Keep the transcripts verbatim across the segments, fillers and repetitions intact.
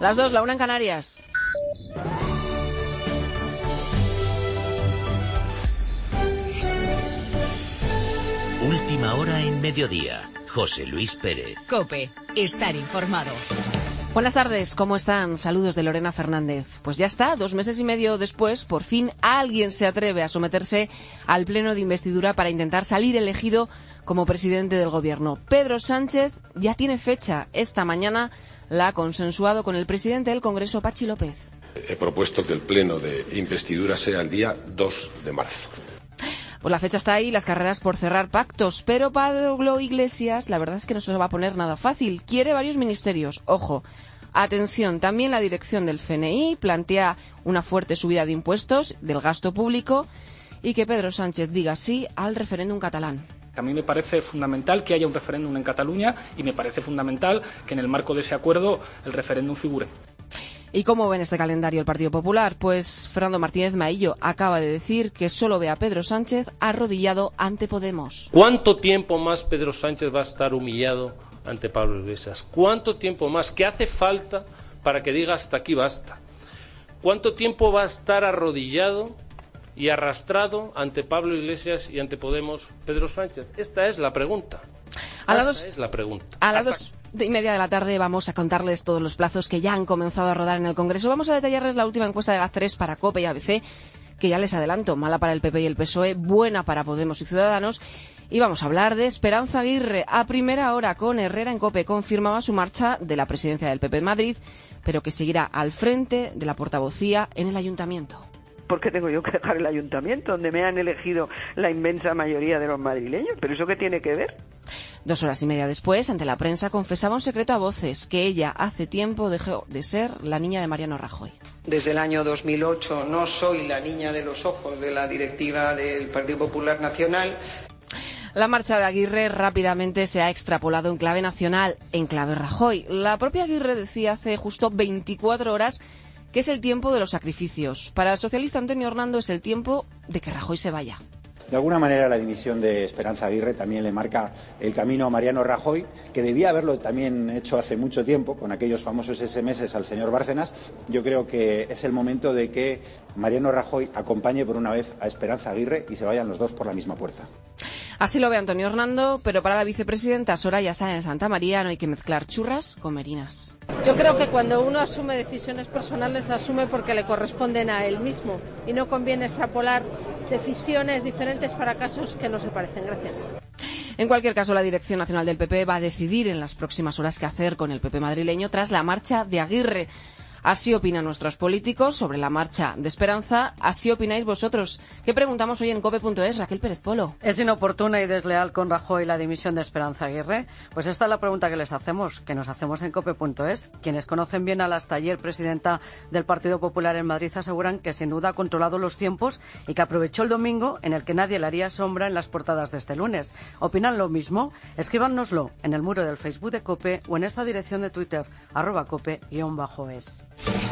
Las dos, la una en Canarias. Última hora en Mediodía. José Luis Pérez. COPE. Estar informado. Buenas tardes, ¿cómo están? Saludos de Lorena Fernández. Pues ya está, dos meses y medio después, por fin alguien se atreve a someterse al pleno de investidura para intentar salir elegido como presidente del gobierno. Pedro Sánchez ya tiene fecha. Esta mañana la ha consensuado con el presidente del Congreso, Patxi López. He propuesto que el pleno de investidura sea el día dos de marzo. Pues la fecha está ahí, las carreras por cerrar pactos, pero Pablo Iglesias, la verdad es que no se va a poner nada fácil. Quiere varios ministerios. Ojo, atención, también la dirección del C N I plantea una fuerte subida de impuestos, del gasto público, y que Pedro Sánchez diga sí al referéndum catalán. A mí me parece fundamental que haya un referéndum en Cataluña y me parece fundamental que en el marco de ese acuerdo el referéndum figure. ¿Y cómo ven este calendario el Partido Popular? Pues Fernando Martínez Maillo acaba de decir que solo ve a Pedro Sánchez arrodillado ante Podemos. ¿Cuánto tiempo más Pedro Sánchez va a estar humillado ante Pablo Iglesias? ¿Cuánto tiempo más? ¿Qué hace falta para que diga hasta aquí basta? ¿Cuánto tiempo va a estar arrodillado y arrastrado ante Pablo Iglesias y ante Podemos Pedro Sánchez? Esta es la pregunta. A las Esta dos, es la pregunta. A las Hasta dos y media de la tarde vamos a contarles todos los plazos que ya han comenzado a rodar en el Congreso. Vamos a detallarles la última encuesta de GAZ tres para COPE y A B C, que ya les adelanto, mala para el P P y el P S O E, buena para Podemos y Ciudadanos. Y vamos a hablar de Esperanza Aguirre. A primera hora, con Herrera en COPE, confirmaba su marcha de la presidencia del P P en Madrid, pero que seguirá al frente de la portavocía en el Ayuntamiento. ¿Por qué tengo yo que dejar el ayuntamiento, donde me han elegido la inmensa mayoría de los madrileños? ¿Pero eso qué tiene que ver? Dos horas y media después, ante la prensa, confesaba un secreto a voces, que ella hace tiempo dejó de ser la niña de Mariano Rajoy. Desde el año dos mil ocho no soy la niña de los ojos de la directiva del Partido Popular Nacional. La marcha de Aguirre rápidamente se ha extrapolado en clave nacional, en clave Rajoy. La propia Aguirre decía hace justo veinticuatro horas que es el tiempo de los sacrificios. Para el socialista Antonio Hernando es el tiempo de que Rajoy se vaya. De alguna manera la dimisión de Esperanza Aguirre también le marca el camino a Mariano Rajoy, que debía haberlo también hecho hace mucho tiempo, con aquellos famosos ese eme ese al señor Bárcenas. Yo creo que es el momento de que Mariano Rajoy acompañe por una vez a Esperanza Aguirre y se vayan los dos por la misma puerta. Así lo ve Antonio Hernando, pero para la vicepresidenta Soraya Sáenz de Santa María no hay que mezclar churras con merinas. Yo creo que cuando uno asume decisiones personales, asume porque le corresponden a él mismo y no conviene extrapolar decisiones diferentes para casos que no se parecen. Gracias. En cualquier caso, la Dirección Nacional del P P va a decidir en las próximas horas qué hacer con el P P madrileño tras la marcha de Aguirre. Así opinan nuestros políticos sobre la marcha de Esperanza. Así opináis vosotros. ¿Qué preguntamos hoy en cope punto es? Raquel Pérez Polo. ¿Es inoportuna y desleal con Rajoy la dimisión de Esperanza Aguirre? Pues esta es la pregunta que les hacemos, que nos hacemos en cope punto es. Quienes conocen bien a la hasta ayer presidenta del Partido Popular en Madrid aseguran que sin duda ha controlado los tiempos y que aprovechó el domingo en el que nadie le haría sombra en las portadas de este lunes. ¿Opinan lo mismo? Escríbanoslo en el muro del Facebook de COPE o en esta dirección de Twitter, arroba cope guión bajo es.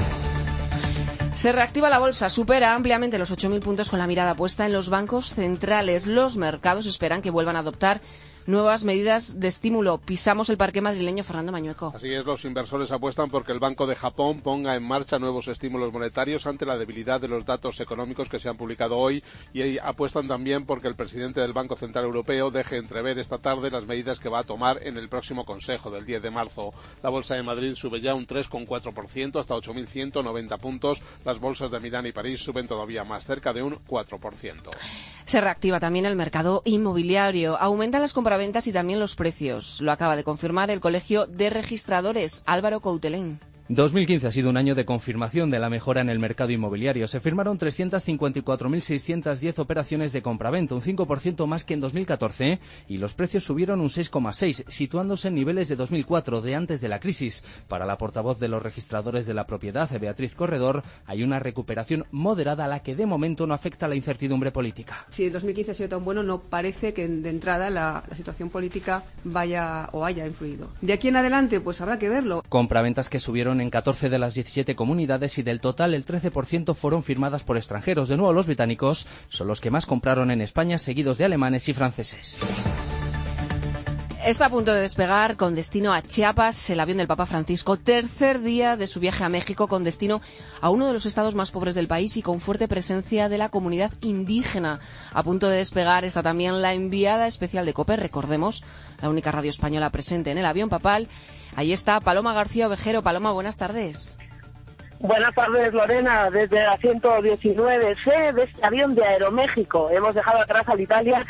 Se reactiva la bolsa, supera ampliamente los ocho mil puntos con la mirada puesta en los bancos centrales. Los mercados esperan que vuelvan a adoptar nuevas medidas de estímulo. Pisamos el parque madrileño, Fernando Mañueco. Así es, los inversores apuestan porque el Banco de Japón ponga en marcha nuevos estímulos monetarios ante la debilidad de los datos económicos que se han publicado hoy, y apuestan también porque el presidente del Banco Central Europeo deje entrever esta tarde las medidas que va a tomar en el próximo Consejo del diez de marzo. La bolsa de Madrid sube ya un tres coma cuatro por ciento hasta ocho mil ciento noventa puntos. Las bolsas de Milán y París suben todavía más, cerca de un cuatro por ciento. Se reactiva también el mercado inmobiliario. Aumentan las compraventas y también los precios. Lo acaba de confirmar el Colegio de Registradores, Álvaro Coutelén. dos mil quince ha sido un año de confirmación de la mejora en el mercado inmobiliario. Se firmaron trescientas cincuenta y cuatro mil seiscientas diez operaciones de compraventa, un cinco por ciento más que en dos mil catorce, y los precios subieron un seis coma seis, situándose en niveles de dos mil cuatro, de antes de la crisis. Para la portavoz de los registradores de la propiedad, Beatriz Corredor, hay una recuperación moderada a la que de momento no afecta la incertidumbre política. Si el dos mil quince ha sido tan bueno, no parece que de entrada la, la situación política vaya o haya influido. De aquí en adelante, pues habrá que verlo. Compraventas que subieron en catorce de las diecisiete comunidades y del total el trece por ciento fueron firmadas por extranjeros. De nuevo, los británicos son los que más compraron en España, seguidos de alemanes y franceses. Está a punto de despegar con destino a Chiapas el avión del Papa Francisco, tercer día de su viaje a México con destino a uno de los estados más pobres del país y con fuerte presencia de la comunidad indígena. A punto de despegar está también la enviada especial de COPE, recordemos, la única radio española presente en el avión papal. Ahí está Paloma García Ovejero. Paloma, buenas tardes. Buenas tardes, Lorena. Desde la ciento diecinueve C de este avión de Aeroméxico hemos dejado atrás al Italia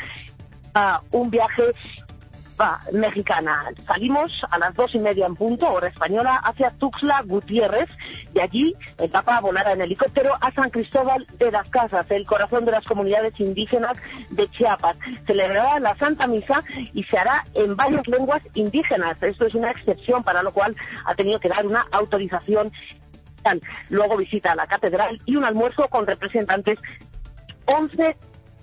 a un viaje va, mexicana. Salimos a las dos y media en punto, hora española, hacia Tuxtla Gutiérrez. De allí, el Papa volará en helicóptero a San Cristóbal de las Casas, el corazón de las comunidades indígenas de Chiapas. Celebrará la Santa Misa y se hará en varias lenguas indígenas. Esto es una excepción, para lo cual ha tenido que dar una autorización. Luego visita la catedral y un almuerzo con representantes once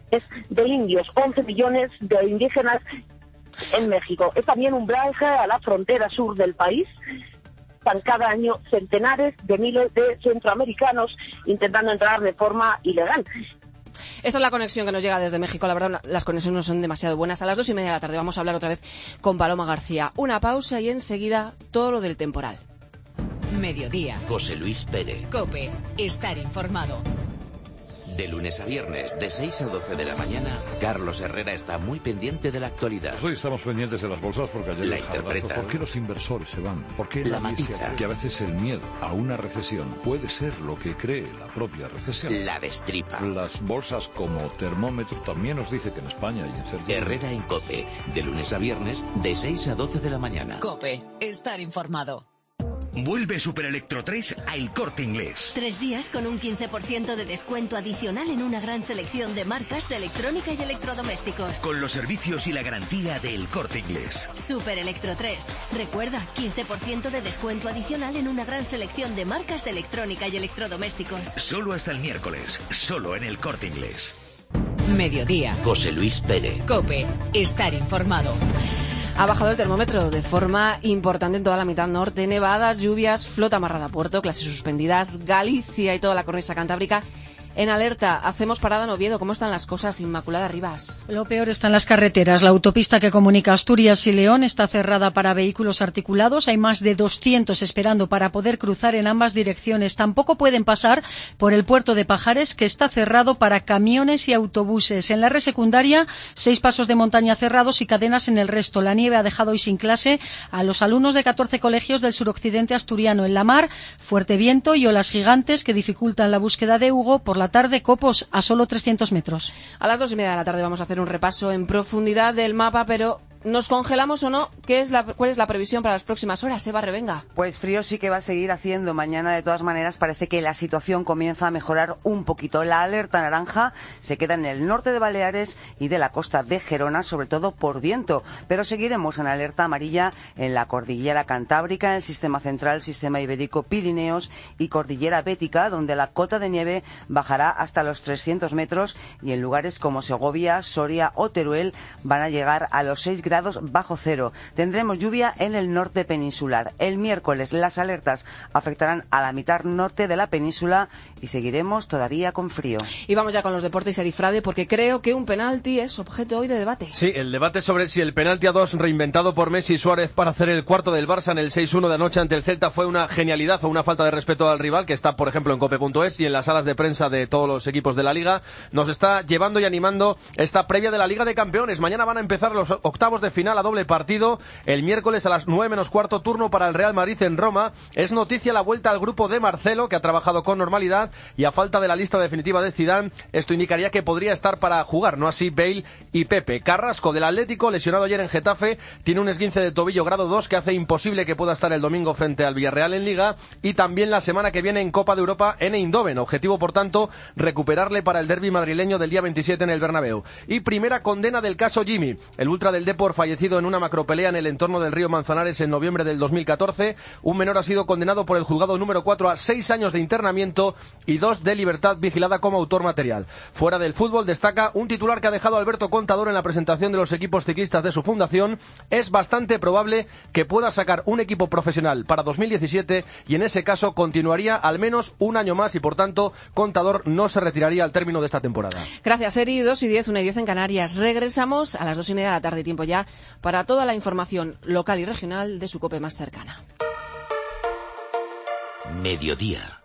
de indios, once millones de indígenas en México. Es también un viaje a la frontera sur del país. Están cada año centenares de miles de centroamericanos intentando entrar de forma ilegal. Esa es la conexión que nos llega desde México. La verdad, las conexiones no son demasiado buenas. A las dos y media de la tarde vamos a hablar otra vez con Paloma García. Una pausa y enseguida todo lo del temporal. Mediodía. José Luis Pérez. COPE. Estar informado. De lunes a viernes, de seis a doce de la mañana, Carlos Herrera está muy pendiente de la actualidad. Pues hoy estamos pendientes de las bolsas porque ayer la el jarrazo. interpreta. ¿Por qué los inversores se van? ¿Por qué la nadie matiza? se- Que a veces el miedo a una recesión puede ser lo que cree la propia recesión. La destripa. Las bolsas como termómetro también nos dice que en España hay incertidumbre. Herrera en COPE. De lunes a viernes, de seis a doce de la mañana. COPE. Estar informado. Vuelve Super Electro tres a El Corte Inglés. Tres días con un quince por ciento de descuento adicional en una gran selección de marcas de electrónica y electrodomésticos. Con los servicios y la garantía de El Corte Inglés. Super Electro tres. Recuerda, quince por ciento de descuento adicional en una gran selección de marcas de electrónica y electrodomésticos. Solo hasta el miércoles. Solo en El Corte Inglés. Mediodía. José Luis Pérez. COPE. Estar informado. Ha bajado el termómetro de forma importante en toda la mitad norte. Nevadas, lluvias, flota amarrada a puerto, clases suspendidas, Galicia y toda la cornisa cantábrica en alerta. Hacemos parada en Oviedo. ¿Cómo están las cosas? Inmaculada Rivas. Lo peor está en las carreteras. La autopista que comunica Asturias y León está cerrada para vehículos articulados. Hay más de doscientos esperando para poder cruzar en ambas direcciones. Tampoco pueden pasar por el puerto de Pajares, que está cerrado para camiones y autobuses. En la red secundaria, seis pasos de montaña cerrados y cadenas en el resto. La nieve ha dejado hoy sin clase a los alumnos de catorce colegios del suroccidente asturiano. En la mar, fuerte viento y olas gigantes que dificultan la búsqueda de Hugo. Por la tarde, copos a solo trescientos metros. A las dos y media de la tarde vamos a hacer un repaso en profundidad del mapa, pero ¿nos congelamos o no? ¿Qué es la, ¿Cuál es la previsión para las próximas horas? Eva Revenga. Pues frío sí que va a seguir haciendo. Mañana, de todas maneras, parece que la situación comienza a mejorar un poquito. La alerta naranja se queda en el norte de Baleares y de la costa de Gerona, sobre todo por viento. Pero seguiremos en alerta amarilla en la cordillera cantábrica, en el sistema central, sistema ibérico, Pirineos y cordillera bética, donde la cota de nieve bajará hasta los trescientos metros y en lugares como Segovia, Soria o Teruel van a llegar a los seis grados bajo cero. Tendremos lluvia en el norte peninsular. El miércoles las alertas afectarán a la mitad norte de la península y seguiremos todavía con frío. Y vamos ya con los deportes, Erifrade, porque creo que un penalti es objeto hoy de debate. Sí, el debate sobre si el penalti a dos reinventado por Messi y Suárez para hacer el cuarto del Barça en el seis uno de anoche ante el Celta fue una genialidad o una falta de respeto al rival, que está, por ejemplo, en cope punto es y en las salas de prensa de todos los equipos de la Liga, nos está llevando y animando esta previa de la Liga de Campeones. Mañana van a empezar los octavos de final a doble partido. El miércoles a las nueve menos cuarto, turno para el Real Madrid en Roma. Es noticia la vuelta al grupo de Marcelo, que ha trabajado con normalidad, y a falta de la lista definitiva de Zidane, esto indicaría que podría estar para jugar, no así Bale y Pepe. Carrasco, del Atlético, lesionado ayer en Getafe, tiene un esguince de tobillo grado dos que hace imposible que pueda estar el domingo frente al Villarreal en Liga, y también la semana que viene en Copa de Europa en Eindhoven. Objetivo, por tanto, recuperarle para el derbi madrileño del día veintisiete en el Bernabéu. Y primera condena del caso Jimmy, el ultra del Depor fallecido en una macropelea en el entorno del río Manzanares en noviembre del dos mil catorce. Un menor ha sido condenado por el juzgado número cuatro a seis años de internamiento y dos de libertad vigilada como autor material. Fuera del fútbol, destaca un titular que ha dejado Alberto Contador en la presentación de los equipos ciclistas de su fundación. Es bastante probable que pueda sacar un equipo profesional para dos mil diecisiete y en ese caso continuaría al menos un año más y por tanto Contador no se retiraría al término de esta temporada. Gracias, Eri. Dos y diez, una y diez en Canarias. Regresamos a las dos y media de la tarde, tiempo ya ya para toda la información local y regional de su COPE más cercana. Mediodía.